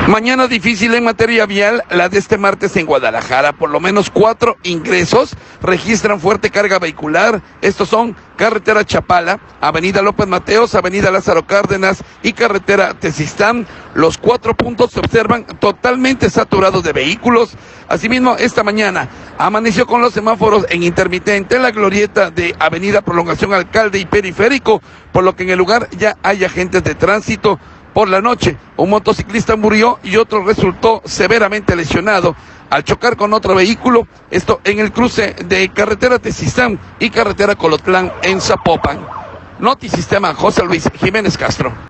Mañana difícil en materia vial, la de este martes en Guadalajara. Por lo menos 4 ingresos registran fuerte carga vehicular. Estos son carretera Chapala, avenida López Mateos, avenida Lázaro Cárdenas y carretera Tezistán. Los 4 puntos se observan totalmente saturados de vehículos. Asimismo, esta mañana amaneció con los semáforos en intermitente en la glorieta de avenida Prolongación Alcalde y Periférico, por lo que en el lugar ya hay agentes de tránsito. Por la noche, un motociclista murió y otro resultó severamente lesionado al chocar con otro vehículo, esto en el cruce de carretera Tezistán y carretera Colotlán en Zapopan. Notisistema, José Luis Jiménez Castro.